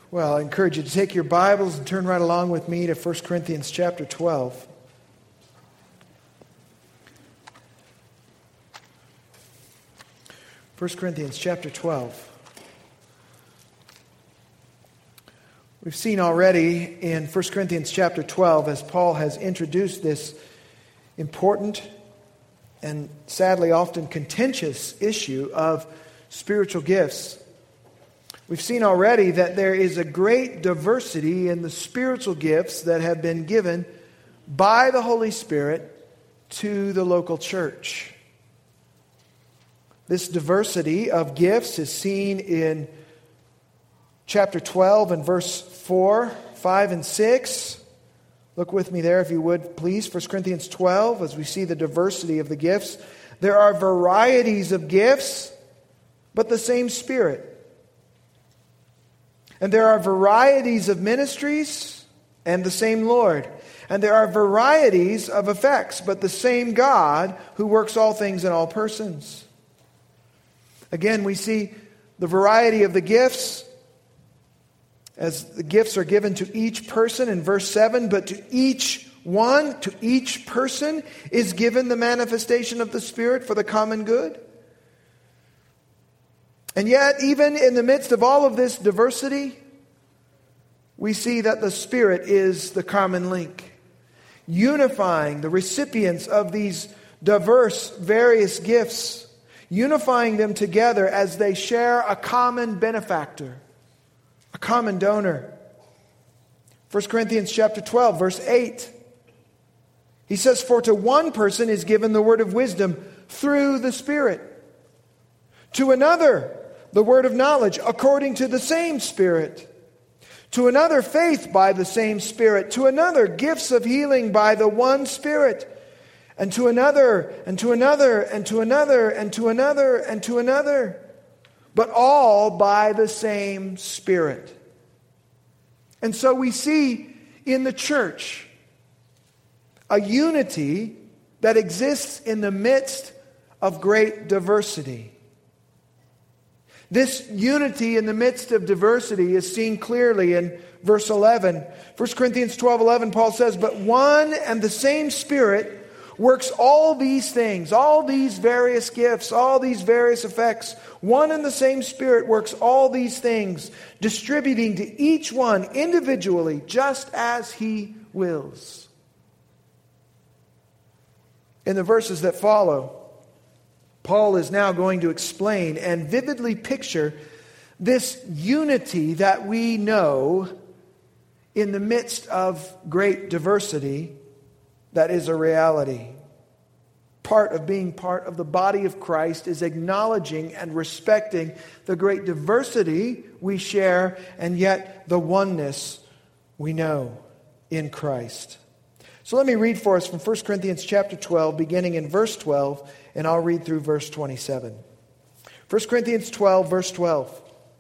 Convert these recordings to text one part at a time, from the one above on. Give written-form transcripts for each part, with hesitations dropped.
Well, I encourage you to take your Bibles and turn right along with me to 1 Corinthians chapter 12. First Corinthians chapter 12. We've seen already in 1 Corinthians chapter 12, as Paul has introduced this important and sadly often contentious issue of spiritual gifts. We've seen already that there is a great diversity in the spiritual gifts that have been given by the Holy Spirit to the local church. This diversity of gifts is seen in chapter 12 and verse 4, 5, and 6. Look with me there if you would, please. 1 Corinthians 12, as we see the diversity of the gifts. There are varieties of gifts, but the same Spirit. And there are varieties of ministries, and the same Lord. And there are varieties of effects, but the same God who works all things in all persons. Again, we see the variety of the gifts as the gifts are given to each person in verse 7, but to each one, to each person is given the manifestation of the Spirit for the common good. And yet, even in the midst of all of this diversity, we see that the Spirit is the common link, unifying the recipients of these diverse, various gifts, unifying them together as they share a common benefactor, a common donor. 1 Corinthians chapter 12, verse 8. He says, "For to one person is given the word of wisdom through the Spirit. To another, the word of knowledge according to the same Spirit. To another, faith by the same Spirit. To another, gifts of healing by the one Spirit. And to another, and to another, and to another, and to another, and to another. But all by the same Spirit." And so we see in the church a unity that exists in the midst of great diversity. This unity in the midst of diversity is seen clearly in verse 11. 1 Corinthians 12:11, Paul says, "But one and the same Spirit works all these things," all these various gifts, all these various effects. One and the same Spirit works all these things, distributing to each one individually just as He wills. In the verses that follow, Paul is now going to explain and vividly picture this unity that we know in the midst of great diversity that is a reality. Part of being part of the body of Christ is acknowledging and respecting the great diversity we share and yet the oneness we know in Christ. So let me read for us from 1 Corinthians chapter 12, beginning in verse 12, and I'll read through verse 27. 1 Corinthians 12, verse 12.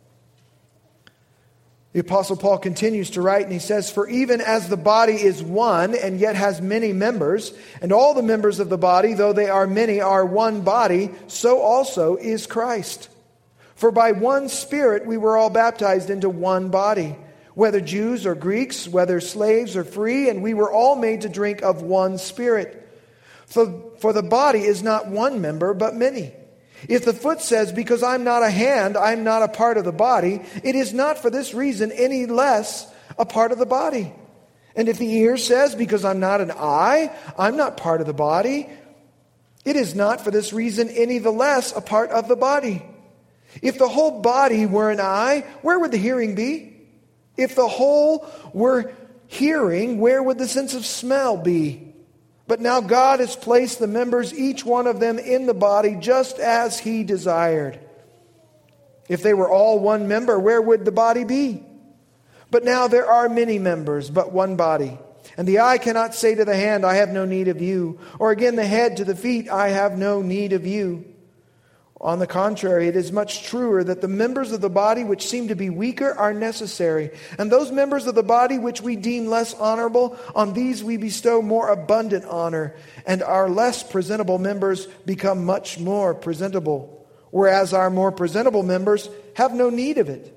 The Apostle Paul continues to write, and he says, "For even as the body is one and yet has many members, and all the members of the body, though they are many, are one body, so also is Christ. For by one Spirit we were all baptized into one body, whether Jews or Greeks, whether slaves or free, and we were all made to drink of one Spirit. For the body is not one member, but many. If the foot says, 'Because I'm not a hand, I'm not a part of the body,' it is not for this reason any less a part of the body. And if the ear says, 'Because I'm not an eye, I'm not part of the body,' it is not for this reason any the less a part of the body. If the whole body were an eye, where would the hearing be? If the whole were hearing, where would the sense of smell be? But now God has placed the members, each one of them, in the body just as He desired. If they were all one member, where would the body be? But now there are many members, but one body. And the eye cannot say to the hand, 'I have no need of you,' or again the head to the feet, 'I have no need of you.' On the contrary, it is much truer that the members of the body which seem to be weaker are necessary. And those members of the body which we deem less honorable, on these we bestow more abundant honor. And our less presentable members become much more presentable, whereas our more presentable members have no need of it.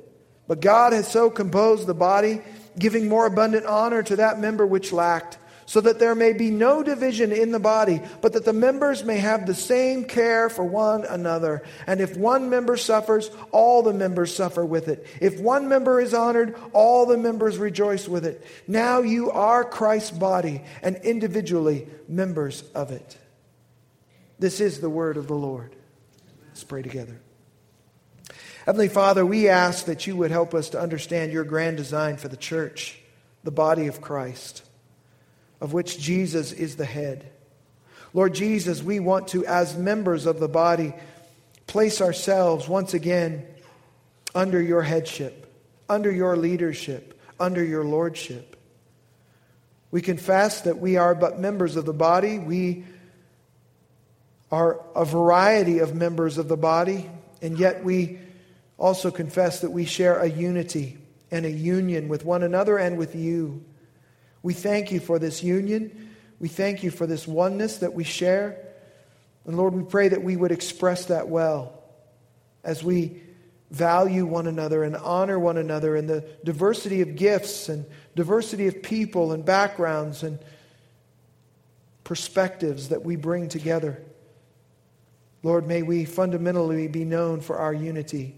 But God has so composed the body, giving more abundant honor to that member which lacked, so that there may be no division in the body, but that the members may have the same care for one another. And if one member suffers, all the members suffer with it. If one member is honored, all the members rejoice with it. Now you are Christ's body, and individually members of it. This is the word of the Lord. Let's pray together. Heavenly Father, we ask that you would help us to understand your grand design for the church, the body of Christ, of which Jesus is the head. Lord Jesus, we want to, as members of the body, place ourselves once again under your headship, under your leadership, under your lordship. We confess that we are but members of the body. We are a variety of members of the body, and yet we also confess that we share a unity and a union with one another and with you. We thank you for this union. We thank you for this oneness that we share. And Lord, we pray that we would express that well as we value one another and honor one another in the diversity of gifts and diversity of people and backgrounds and perspectives that we bring together. Lord, may we fundamentally be known for our unity,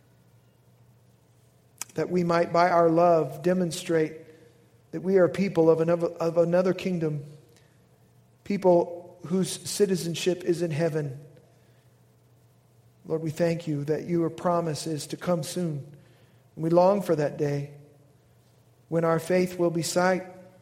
that we might by our love demonstrate that we are people of another kingdom, people whose citizenship is in heaven. Lord, we thank you that your promise is to come soon. And we long for that day when our faith will be sight.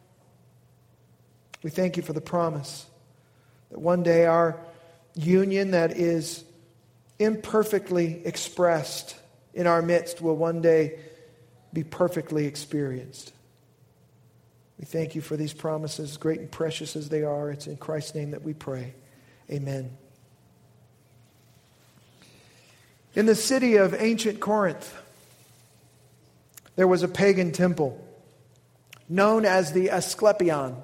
We thank you for the promise that one day our union that is imperfectly expressed in our midst will one day be perfectly experienced. We thank you for these promises, great and precious as they are. It's in Christ's name that we pray. Amen. In the city of ancient Corinth, there was a pagan temple known as the Asclepion.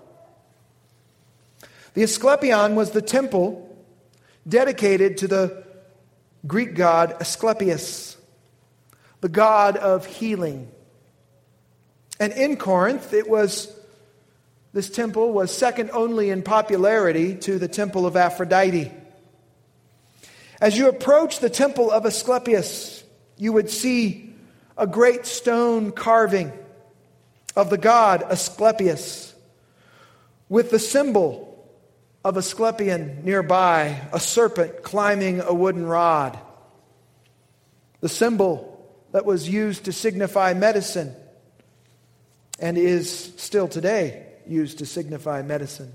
The Asclepion was the temple dedicated to the Greek god Asclepius, the god of healing. And in Corinth, this temple was second only in popularity to the temple of Aphrodite. As you approach the temple of Asclepius, you would see a great stone carving of the god Asclepius with the symbol of Asclepion nearby, a serpent climbing a wooden rod. The symbol that was used to signify medicine and is still today used to signify medicine.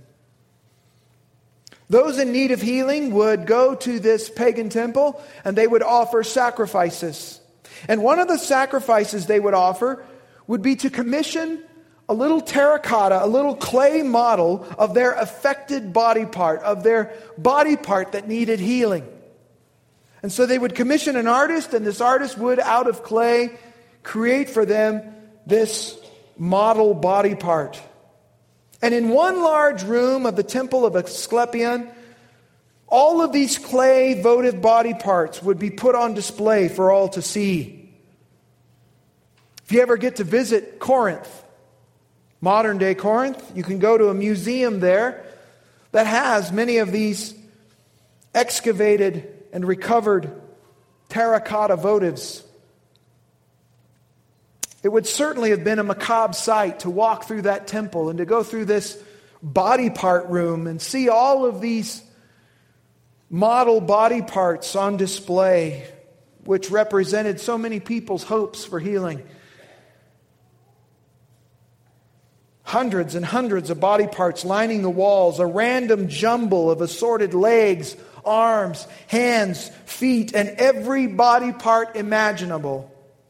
Those in need of healing would go to this pagan temple and they would offer sacrifices. And one of the sacrifices they would offer would be to commission a little terracotta, a little clay model of their affected body part, of their body part that needed healing. And so they would commission an artist, and this artist would, out of clay, create for them this model body part. And in one large room of the temple of Asclepion, all of these clay votive body parts would be put on display for all to see. If you ever get to visit Corinth, modern day Corinth, you can go to a museum there that has many of these excavated and recovered terracotta votives. It would certainly have been a macabre sight to walk through that temple and to go through this body part room and see all of these model body parts on display, which represented so many people's hopes for healing. Hundreds and hundreds of body parts lining the walls, a random jumble of assorted legs, arms, hands, feet, and every body part imaginable.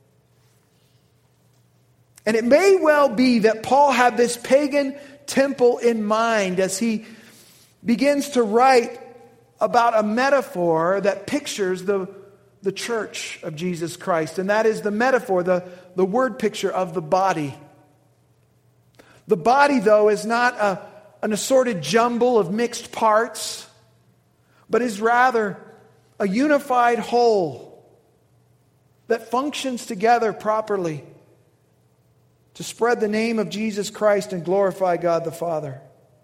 And it may well be that Paul had this pagan temple in mind as he begins to write about a metaphor that pictures the church of Jesus Christ. And that is the metaphor, the word picture of the body. The body, though, is not an assorted jumble of mixed parts, but is rather a unified whole. that functions together properly to spread the name of Jesus Christ and glorify God the Father.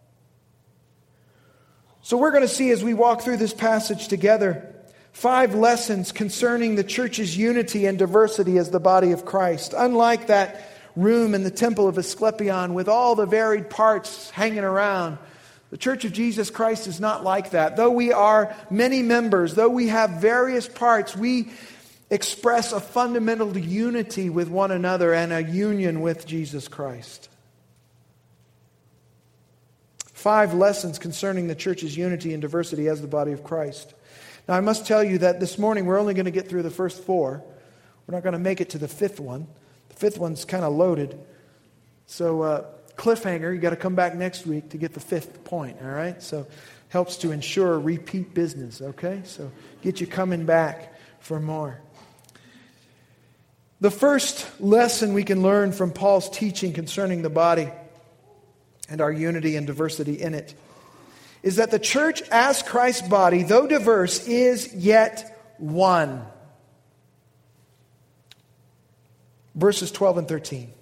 So we're going to see as we walk through this passage together 5 lessons concerning the church's unity and diversity as the body of Christ. Unlike that room in the temple of Asclepion with all the varied parts hanging around, the Church of Jesus Christ is not like that. Though we are many members, though we have various parts, we express a fundamental unity with one another and a union with Jesus Christ. 5 lessons concerning the church's unity and diversity as the body of Christ. Now, I must tell you that this morning we're only going to get through the first 4. We're not going to make it to the 5th one. The 5th one's kind of loaded. So, cliffhanger, you got to come back next week to get the 5th point, all right? So, helps to ensure repeat business, okay? So, get you coming back for more. The first lesson we can learn from Paul's teaching concerning the body and our unity and diversity in it is that the church as Christ's body, though diverse, is yet one. Verses 12 and 13.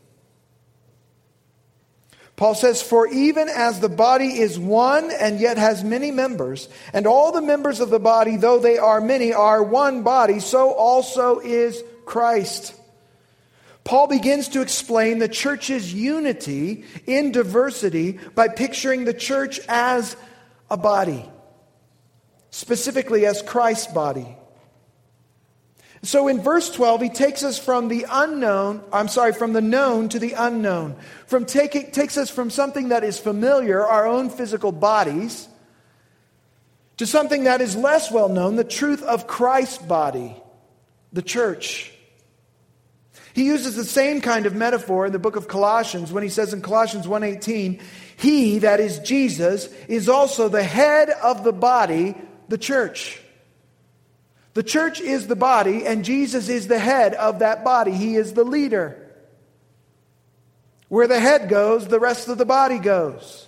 Paul says, "For even as the body is one and yet has many members, and all the members of the body, though they are many, are one body, so also is Christ." Paul begins to explain the church's unity in diversity by picturing the church as a body, specifically as Christ's body. So in verse 12, he takes us from the known to the unknown. Takes us from something that is familiar, our own physical bodies, to something that is less well known, the truth of Christ's body, the church. He uses the same kind of metaphor in the book of Colossians when he says in Colossians 1:18, "He," that is Jesus, "is also the head of the body, the church." The church is the body, and Jesus is the head of that body. He is the leader. Where the head goes, the rest of the body goes.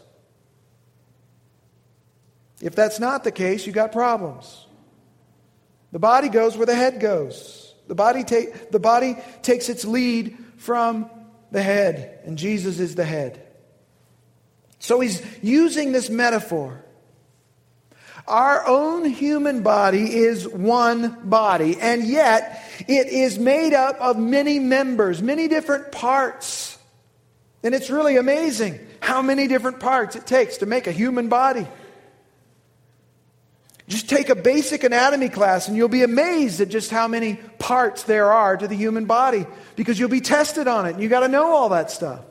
If that's not the case, you got problems. The body goes where the head goes. The body takes its lead from the head, and Jesus is the head. So he's using this metaphor. Our own human body is one body, and yet it is made up of many members, many different parts. And it's really amazing how many different parts it takes to make a human body. Just take a basic anatomy class and you'll be amazed at just how many parts there are to the human body, because you'll be tested on it and you got to know all that stuff.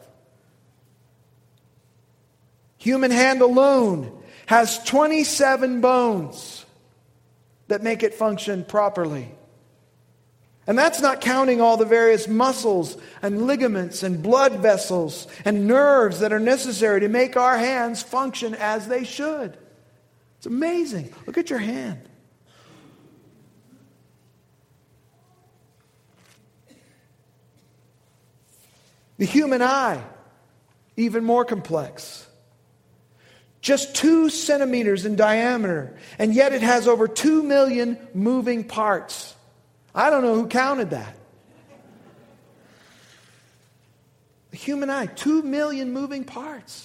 Human hand alone has 27 bones that make it function properly. And that's not counting all the various muscles and ligaments and blood vessels and nerves that are necessary to make our hands function as they should. It's amazing. Look at your hand. The human eye, even more complex. Just 2 centimeters in diameter, and yet it has over 2 million moving parts. I don't know who counted that. The human eye, 2 million moving parts.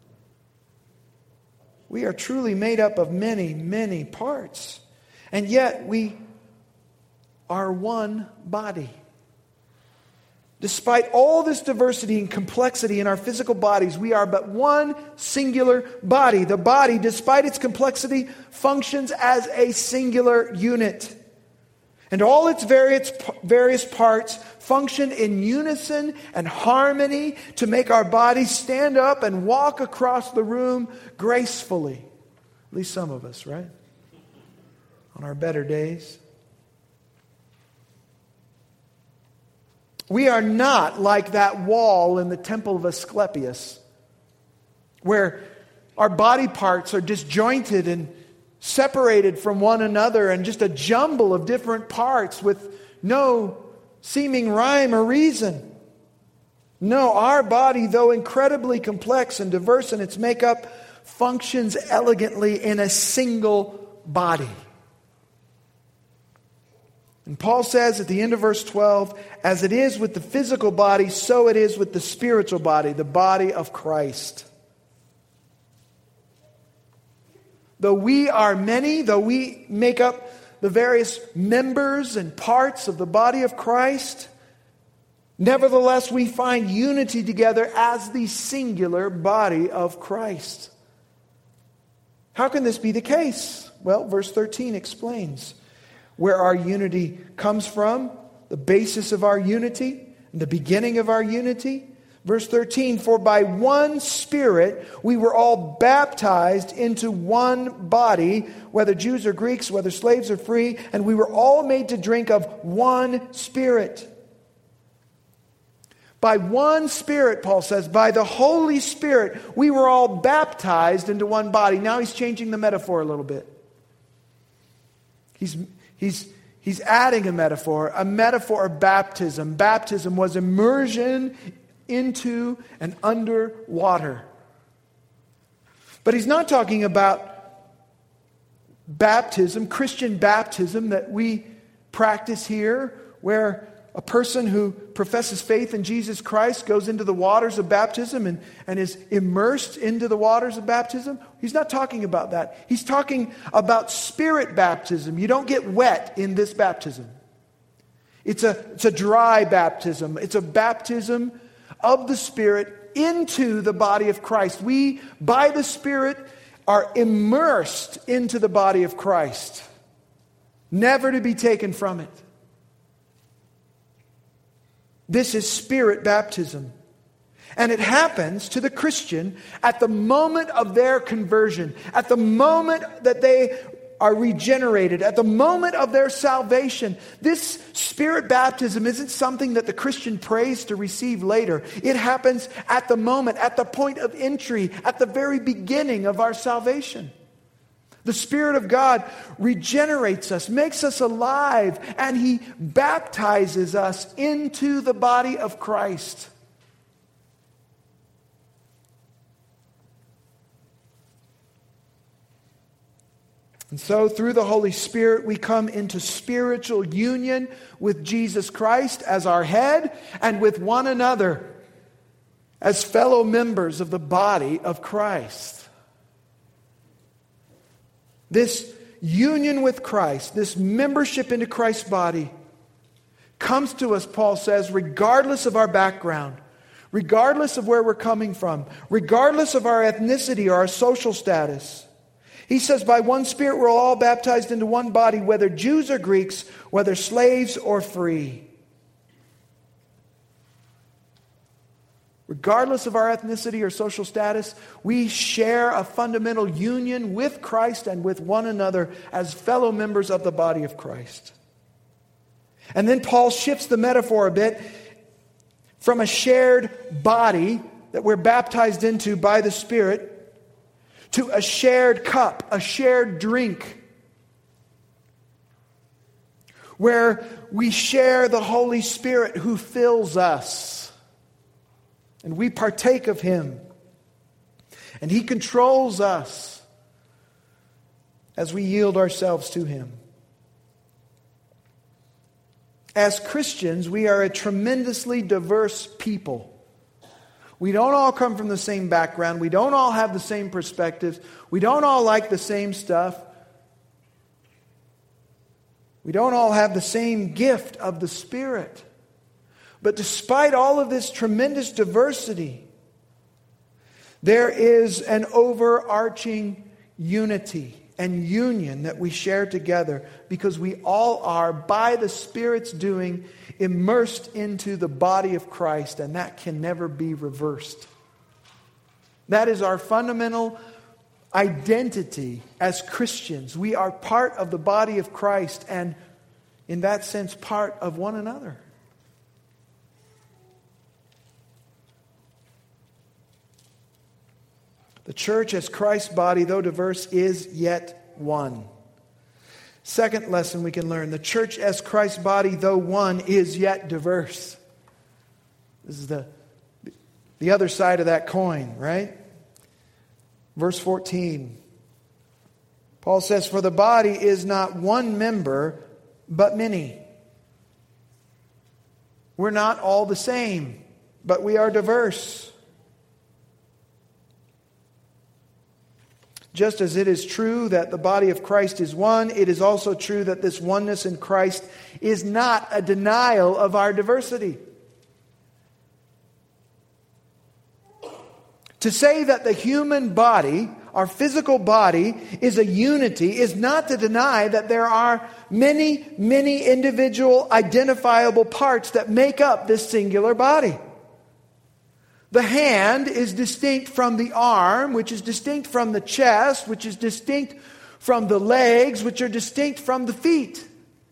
We are truly made up of many, many parts. And yet we are one body. Despite all this diversity and complexity in our physical bodies, we are but one singular body. The body, despite its complexity, functions as a singular unit. And all its various parts function in unison and harmony to make our bodies stand up and walk across the room gracefully. At least some of us, right? On our better days. We are not like that wall in the temple of Asclepius, where our body parts are disjointed and separated from one another and just a jumble of different parts with no seeming rhyme or reason. No, our body, though incredibly complex and diverse in its makeup, functions elegantly in a single body. And Paul says at the end of verse 12, as it is with the physical body, so it is with the spiritual body, the body of Christ. Though we are many, though we make up the various members and parts of the body of Christ, nevertheless we find unity together as the singular body of Christ. How can this be the case? Well, verse 13 explains where our unity comes from, the basis of our unity, and the beginning of our unity. Verse 13, for by one Spirit we were all baptized into one body, whether Jews or Greeks, whether slaves or free, and we were all made to drink of one Spirit. By one Spirit, Paul says, by the Holy Spirit, we were all baptized into one body. Now he's changing the metaphor a little bit. He's adding a metaphor of baptism. Baptism was immersion into and under water. But he's not talking about baptism, Christian baptism that we practice here, where a person who professes faith in Jesus Christ goes into the waters of baptism and is immersed into the waters of baptism. He's not talking about that. He's talking about Spirit baptism. You don't get wet in this baptism. It's a dry baptism. It's a baptism of the Spirit into the body of Christ. We, by the Spirit, are immersed into the body of Christ, never to be taken from it. This is Spirit baptism. And it happens to the Christian at the moment of their conversion, at the moment that they are regenerated, at the moment of their salvation. This Spirit baptism isn't something that the Christian prays to receive later. It happens at the moment, at the point of entry, at the very beginning of our salvation. The Spirit of God regenerates us, makes us alive, and He baptizes us into the body of Christ. And so through the Holy Spirit, we come into spiritual union with Jesus Christ as our head and with one another as fellow members of the body of Christ. This union with Christ, this membership into Christ's body, comes to us, Paul says, regardless of our background, regardless of where we're coming from, regardless of our ethnicity or our social status. He says, by one Spirit we're all baptized into one body, whether Jews or Greeks, whether slaves or free. Regardless of our ethnicity or social status, we share a fundamental union with Christ and with one another as fellow members of the body of Christ. And then Paul shifts the metaphor a bit from a shared body that we're baptized into by the Spirit to a shared cup, a shared drink, where we share the Holy Spirit who fills us. And we partake of Him. And He controls us as we yield ourselves to Him. As Christians, we are a tremendously diverse people. We don't all come from the same background. We don't all have the same perspectives. We don't all like the same stuff. We don't all have the same gift of the Spirit. But despite all of this tremendous diversity, there is an overarching unity and union that we share together because we all are, by the Spirit's doing, immersed into the body of Christ, and that can never be reversed. That is our fundamental identity as Christians. We are part of the body of Christ and, in that sense, part of one another. The church as Christ's body, though diverse, is yet one. Second lesson we can learn. The church as Christ's body, though one, is yet diverse. This is the other side of that coin, right? Verse 14. Paul says, for the body is not one member, but many. We're not all the same, but we are diverse. Just as it is true that the body of Christ is one, it is also true that this oneness in Christ is not a denial of our diversity. To say that the human body, our physical body, is a unity is not to deny that there are many, many individual identifiable parts that make up this singular body. The hand is distinct from the arm, which is distinct from the chest, which is distinct from the legs, which are distinct from the feet.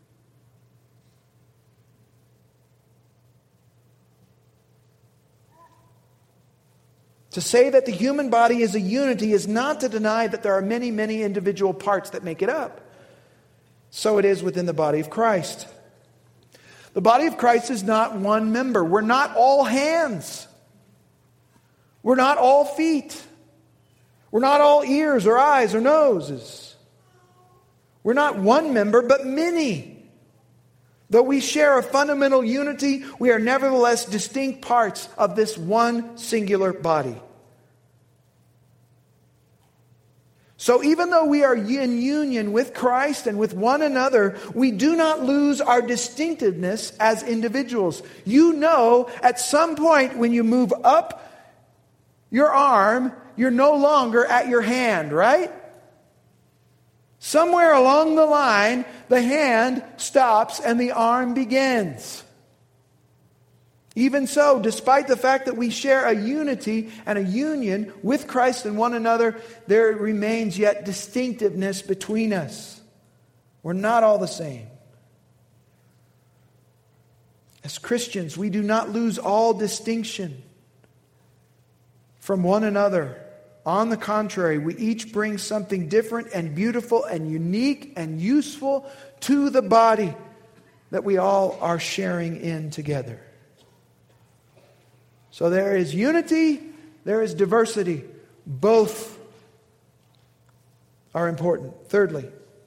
To say that the human body is a unity is not to deny that there are many, many individual parts that make it up. So it is within the body of Christ. The body of Christ is not one member. We're not all hands. We're not all feet. We're not all ears or eyes or noses. We're not one member, but many. Though we share a fundamental unity, we are nevertheless distinct parts of this one singular body. So even though we are in union with Christ and with one another, we do not lose our distinctiveness as individuals. You know, at some point when you move up your arm, you're no longer at your hand, right? Somewhere along the line, the hand stops and the arm begins. Even so, despite the fact that we share a unity and a union with Christ and one another, there remains yet distinctiveness between us. We're not all the same. As Christians, we do not lose all distinction from one another. On the contrary, we each bring something different and beautiful and unique and useful to the body that we all are sharing in together. So there is unity, there is diversity. Both are important. Thirdly,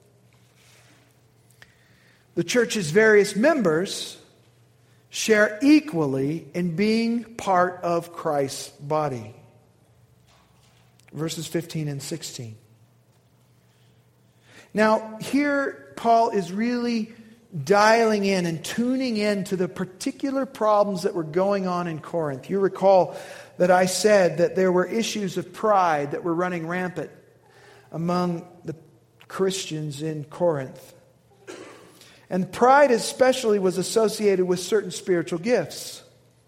the church's various members share equally in being part of Christ's body. Verses 15 and 16. Now, here Paul is really dialing in and tuning in to the particular problems that were going on in Corinth. You recall that I said that there were issues of pride that were running rampant among the Christians in Corinth. And pride especially was associated with certain spiritual gifts.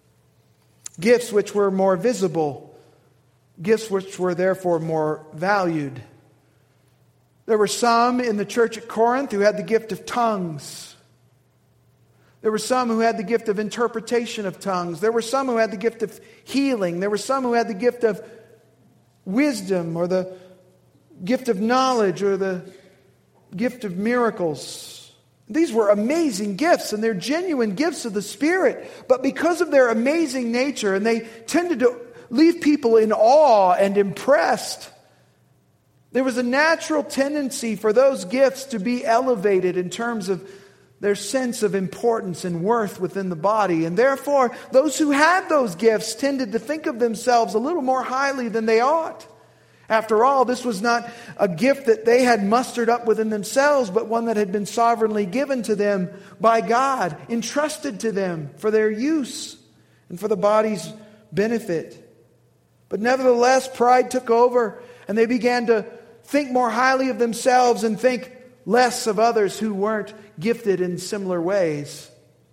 Gifts which were more visible. Gifts which were therefore more valued. There were some in the church at Corinth who had the gift of tongues. There were some who had the gift of interpretation of tongues. There were some who had the gift of healing. There were some who had the gift of wisdom or the gift of knowledge or the gift of miracles. These were amazing gifts, and they're genuine gifts of the Spirit. But because of their amazing nature, and they tended to leave people in awe and impressed, there was a natural tendency for those gifts to be elevated in terms of their sense of importance and worth within the body. And therefore, those who had those gifts tended to think of themselves a little more highly than they ought. After all, this was not a gift that they had mustered up within themselves, but one that had been sovereignly given to them by God, entrusted to them for their use and for the body's benefit. But nevertheless, pride took over, and they began to think more highly of themselves and think less of others who weren't gifted in similar ways.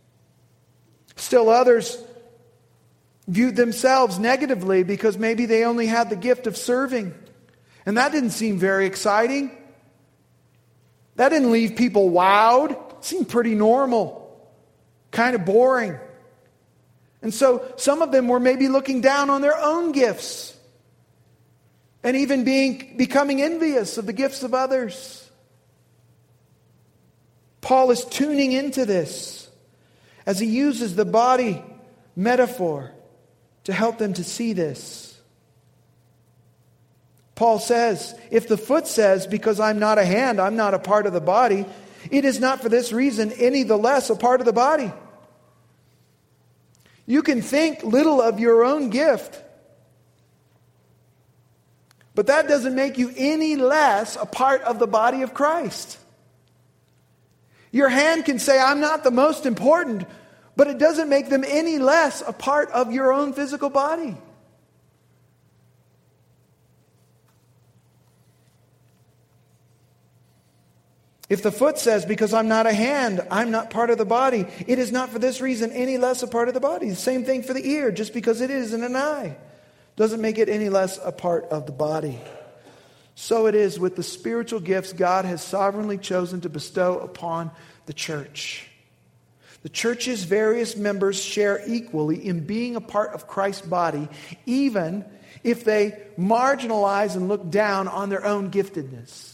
Still others viewed themselves negatively because maybe they only had the gift of serving. And that didn't seem very exciting. That didn't leave people wowed. It seemed pretty normal, kind of boring. And so some of them were maybe looking down on their own gifts and even becoming envious of the gifts of others. Paul is tuning into this as he uses the body metaphor to help them to see this. Paul says, if the foot says, because I'm not a hand, I'm not a part of the body, it is not for this reason any the less a part of the body. You can think little of your own gift, but that doesn't make you any less a part of the body of Christ. Your hand can say, I'm not the most important, but it doesn't make them any less a part of your own physical body. If the foot says, because I'm not a hand, I'm not part of the body, it is not for this reason any less a part of the body. The same thing for the ear. Just because it isn't an eye doesn't make it any less a part of the body. So it is with the spiritual gifts God has sovereignly chosen to bestow upon the church. The church's various members share equally in being a part of Christ's body, even if they marginalize and look down on their own giftedness.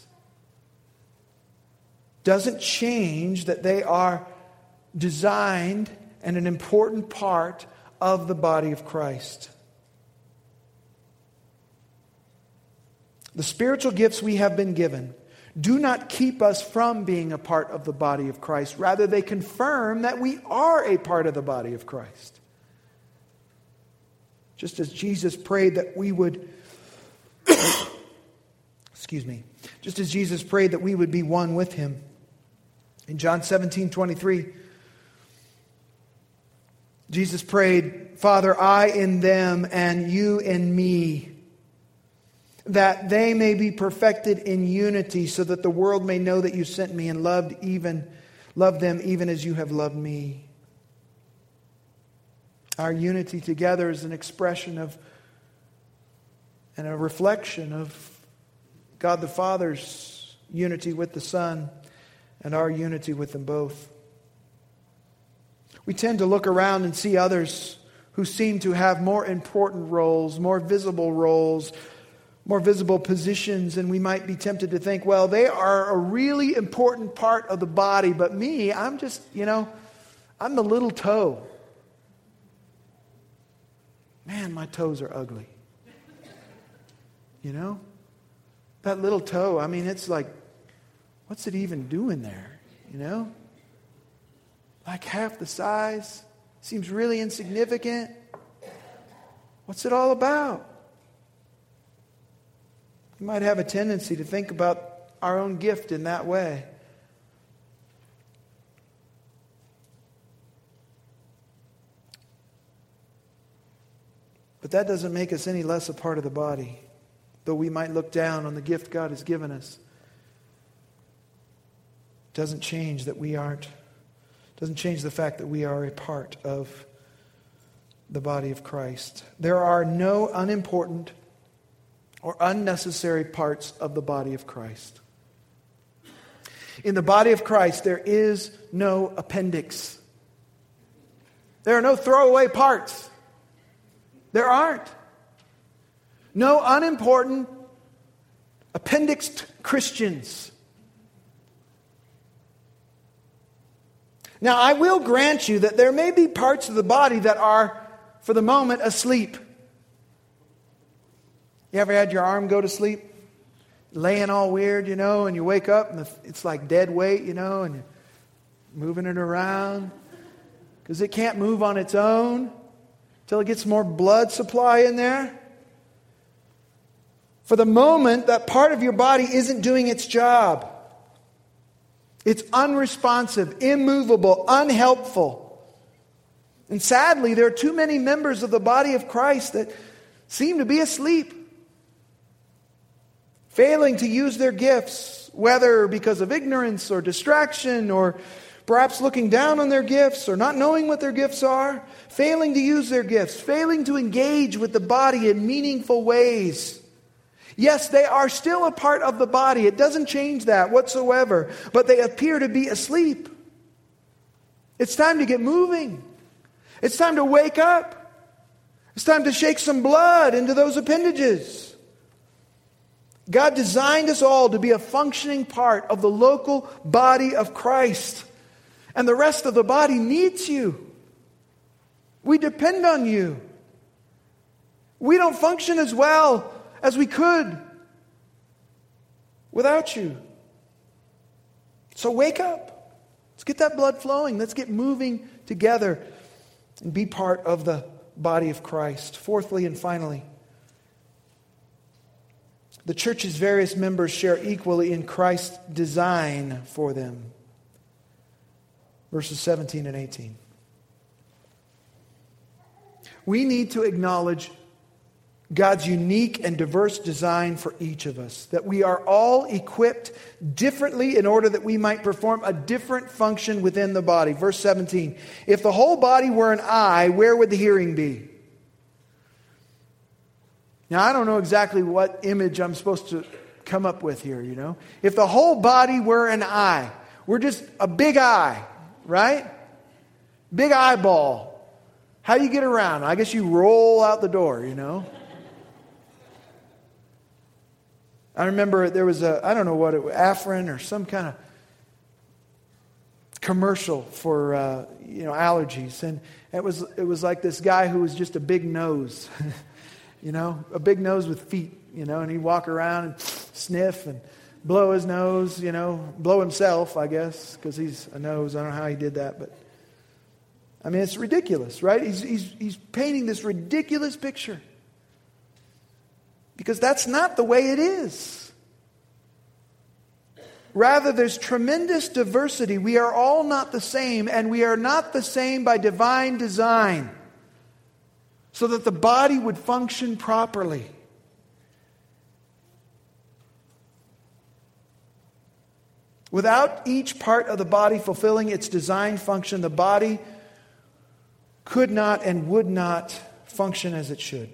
Doesn't change that they are designed and an important part of the body of Christ. The spiritual gifts we have been given do not keep us from being a part of the body of Christ. Rather, they confirm that we are a part of the body of Christ. Just as Jesus prayed that we would just as Jesus prayed that we would be one with him. In John 17:23, Jesus prayed, Father, I in them and you in me, that they may be perfected in unity, so that the world may know that you sent me and loved them even as you have loved me. Our unity together is an expression of and a reflection of God the Father's unity with the Son and our unity with them both. We tend to look around and see others who seem to have more important roles, more visible positions, and we might be tempted to think, well, they are a really important part of the body, but me, I'm just, I'm the little toe. Man, my toes are ugly. That little toe, it's like, what's it even doing there? Like half the size. Seems really insignificant. What's it all about? We might have a tendency to think about our own gift in that way. But that doesn't make us any less a part of the body, though we might look down on the gift God has given us. Doesn't change that we aren't. Doesn't change the fact that we are a part of the body of Christ. There are no unimportant or unnecessary parts of the body of Christ. In the body of Christ, there is no appendix. There are no throwaway parts. There aren't. No unimportant, appendixed Christians. Now, I will grant you that there may be parts of the body that are, for the moment, asleep. You ever had your arm go to sleep? Laying all weird, and you wake up and it's like dead weight, and you're moving it around. Because it can't move on its own until it gets more blood supply in there. For the moment, that part of your body isn't doing its job. It's unresponsive, immovable, unhelpful. And sadly, there are too many members of the body of Christ that seem to be asleep, failing to use their gifts, whether because of ignorance or distraction, or perhaps looking down on their gifts or not knowing what their gifts are, failing to use their gifts, failing to engage with the body in meaningful ways. Yes, they are still a part of the body. It doesn't change that whatsoever. But they appear to be asleep. It's time to get moving. It's time to wake up. It's time to shake some blood into those appendages. God designed us all to be a functioning part of the local body of Christ. And the rest of the body needs you. We depend on you. We don't function as well as we could without you. So wake up. Let's get that blood flowing. Let's get moving together and be part of the body of Christ. Fourthly and finally, the church's various members share equally in Christ's design for them. Verses 17 and 18. We need to acknowledge God's unique and diverse design for each of us. That we are all equipped differently in order that we might perform a different function within the body. Verse 17. If the whole body were an eye, where would the hearing be? Now, I don't know exactly what image I'm supposed to come up with here, you know. If the whole body were an eye, we're just a big eye, right? Big eyeball. How do you get around? I guess you roll out the door, you know. I remember there was I don't know what it was, Afrin or some kind of commercial for, allergies. And it was like this guy who was just a big nose, you know, a big nose with feet, you know, and he'd walk around and sniff and blow his nose, you know, blow himself, I guess, because he's a nose. I don't know how he did that, but I mean, it's ridiculous, right? He's painting this ridiculous picture. Because that's not the way it is. Rather, there's tremendous diversity. We are all not the same, and we are not the same by divine design, so that the body would function properly. Without each part of the body fulfilling its design function, the body could not and would not function as it should.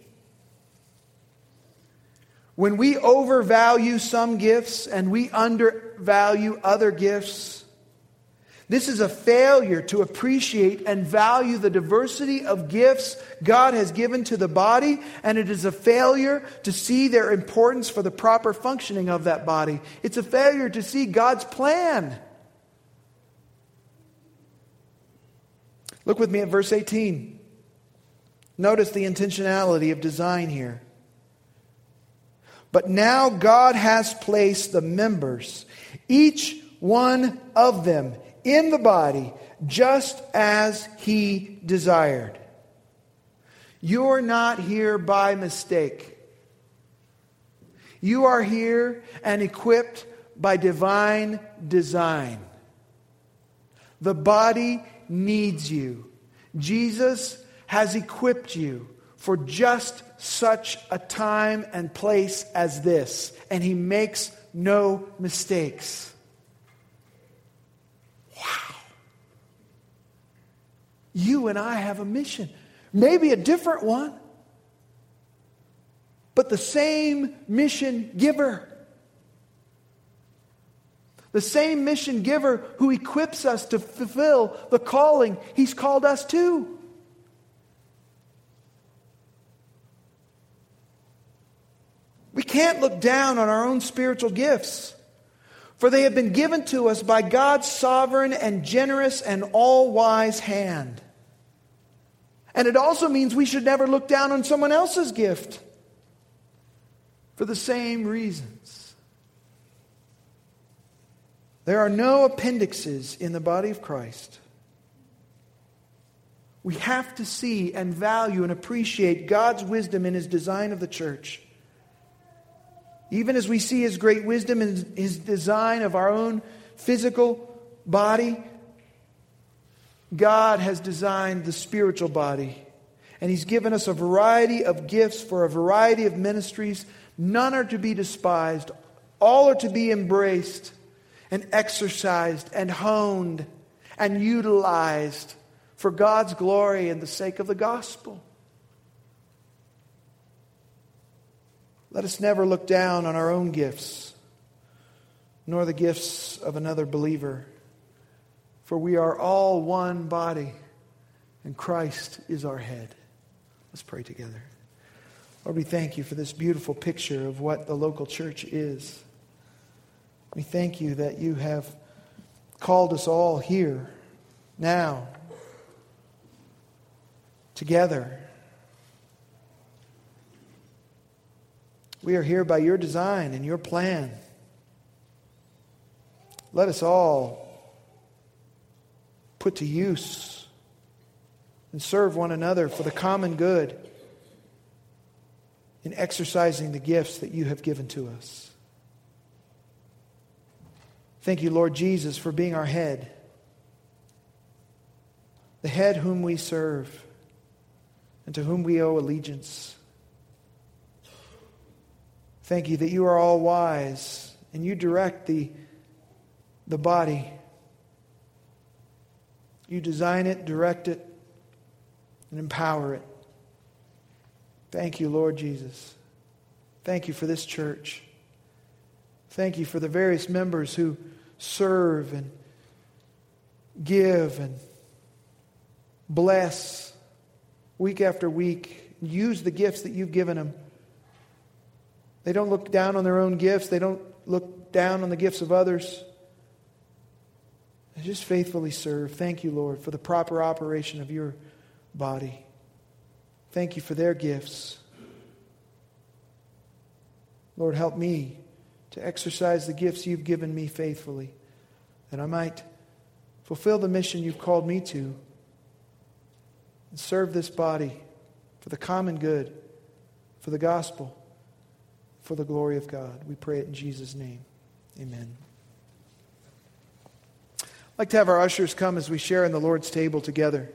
When we overvalue some gifts and we undervalue other gifts, this is a failure to appreciate and value the diversity of gifts God has given to the body, and it is a failure to see their importance for the proper functioning of that body. It's a failure to see God's plan. Look with me at verse 18. Notice the intentionality of design here. But now God has placed the members, each one of them, in the body, just as He desired. You're not here by mistake. You are here and equipped by divine design. The body needs you. Jesus has equipped you for just such a time and place as this. And He makes no mistakes. Wow. You and I have a mission. Maybe a different one. But the same mission giver. The same mission giver who equips us to fulfill the calling He's called us to. We can't look down on our own spiritual gifts, for they have been given to us by God's sovereign and generous and all-wise hand. And it also means we should never look down on someone else's gift for the same reasons. There are no appendixes in the body of Christ. We have to see and value and appreciate God's wisdom in His design of the church. Even as we see His great wisdom in His design of our own physical body, God has designed the spiritual body. And He's given us a variety of gifts for a variety of ministries. None are to be despised. All are to be embraced and exercised and honed and utilized for God's glory and the sake of the gospel. Let us never look down on our own gifts, nor the gifts of another believer. For we are all one body, and Christ is our head. Let's pray together. Lord, we thank You for this beautiful picture of what the local church is. We thank You that You have called us all here, now, together. We are here by Your design and Your plan. Let us all put to use and serve one another for the common good in exercising the gifts that you have given to us. Thank you, Lord Jesus, for being our head, the head whom we serve and to whom we owe allegiance. Thank you that you are all wise and you direct the body. You design it, direct it, and empower it. Thank you, Lord Jesus. Thank you for this church. Thank you for the various members who serve and give and bless week after week. Use the gifts that you've given them. They don't look down on their own gifts. They don't look down on the gifts of others. They just faithfully serve. Thank you, Lord, for the proper operation of your body. Thank you for their gifts. Lord, help me to exercise the gifts you've given me faithfully, that I might fulfill the mission you've called me to and serve this body for the common good, for the gospel, for the glory of God. We pray it in Jesus' name. Amen. I'd like to have our ushers come as we share in the Lord's table together.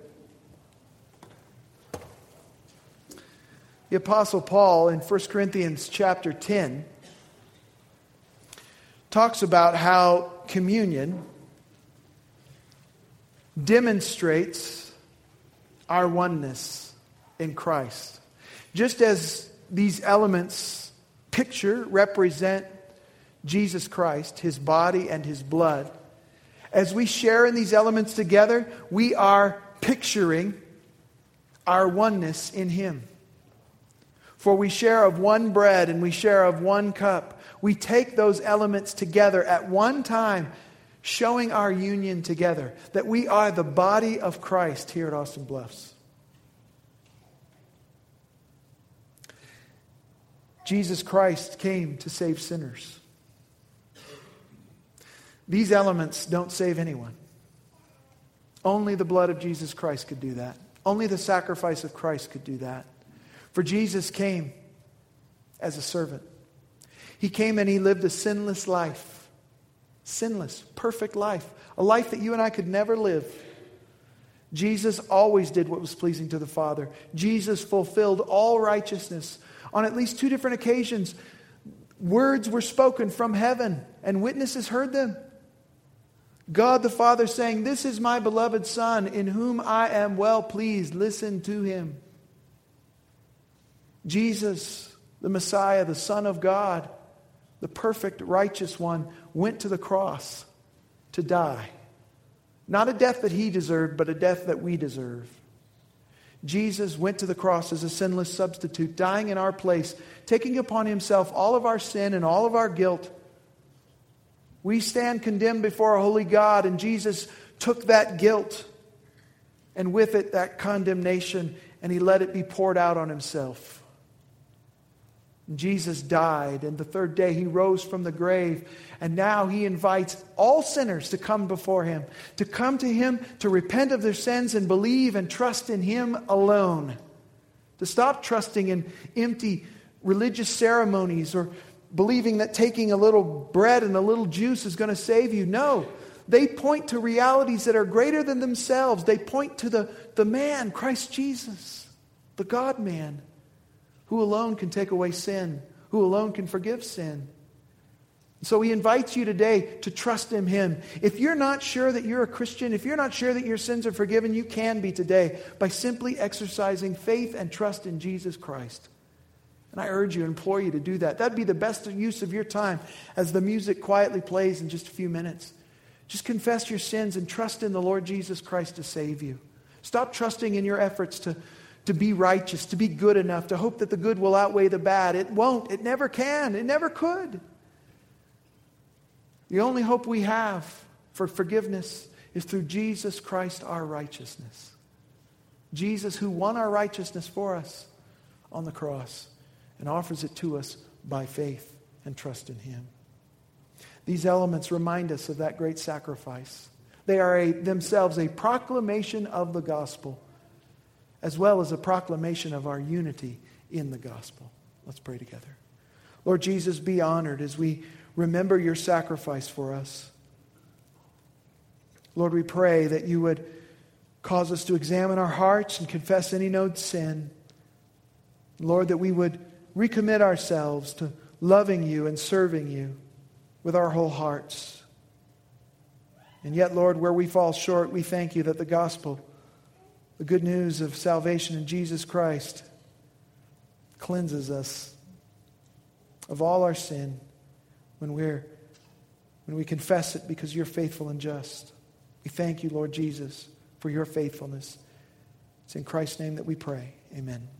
The Apostle Paul in 1 Corinthians chapter 10 talks about how communion demonstrates our oneness in Christ. Just as these elements represent Jesus Christ, His body and His blood, as we share in these elements together, we are picturing our oneness in Him. For we share of one bread and we share of one cup. We take those elements together at one time, showing our union together, that we are the body of Christ here at Austin Bluffs. Jesus Christ came to save sinners. These elements don't save anyone. Only the blood of Jesus Christ could do that. Only the sacrifice of Christ could do that. For Jesus came as a servant. He came and He lived a sinless life. Sinless, perfect life. A life that you and I could never live. Jesus always did what was pleasing to the Father. Jesus fulfilled all righteousness. On at least 2 different occasions, words were spoken from heaven and witnesses heard them. God the Father saying, "This is my beloved Son, in whom I am well pleased. Listen to Him." Jesus, the Messiah, the Son of God, the perfect righteous one, went to the cross to die. Not a death that He deserved, but a death that we deserve. Jesus went to the cross as a sinless substitute, dying in our place, taking upon Himself all of our sin and all of our guilt. We stand condemned before a holy God, and Jesus took that guilt and with it that condemnation, and He let it be poured out on Himself. Jesus died, and the 3rd day He rose from the grave, and now He invites all sinners to come before Him, to come to Him, to repent of their sins and believe and trust in Him alone, to stop trusting in empty religious ceremonies or believing that taking a little bread and a little juice is going to save you. No, they point to realities that are greater than themselves. They point to the man, Christ Jesus, the God-man, who alone can take away sin, who alone can forgive sin. So He invites you today to trust in Him. If you're not sure that you're a Christian, if you're not sure that your sins are forgiven, you can be today by simply exercising faith and trust in Jesus Christ. And I urge you, implore you to do that. That'd be the best use of your time as the music quietly plays in just a few minutes. Just confess your sins and trust in the Lord Jesus Christ to save you. Stop trusting in your efforts to be righteous, to be good enough, to hope that the good will outweigh the bad. It won't. It never can. It never could. The only hope we have for forgiveness is through Jesus Christ, our righteousness. Jesus, who won our righteousness for us on the cross and offers it to us by faith and trust in Him. These elements remind us of that great sacrifice. They are themselves a proclamation of the gospel. as well as a proclamation of our unity in the gospel. Let's pray together. Lord Jesus, be honored as we remember your sacrifice for us. Lord, we pray that you would cause us to examine our hearts and confess any known sin. Lord, that we would recommit ourselves to loving you and serving you with our whole hearts. And yet, Lord, where we fall short, we thank you that the gospel, the good news of salvation in Jesus Christ, cleanses us of all our sin when we confess it because you're faithful and just. We thank you, Lord Jesus, for your faithfulness. It's in Christ's name that we pray. Amen.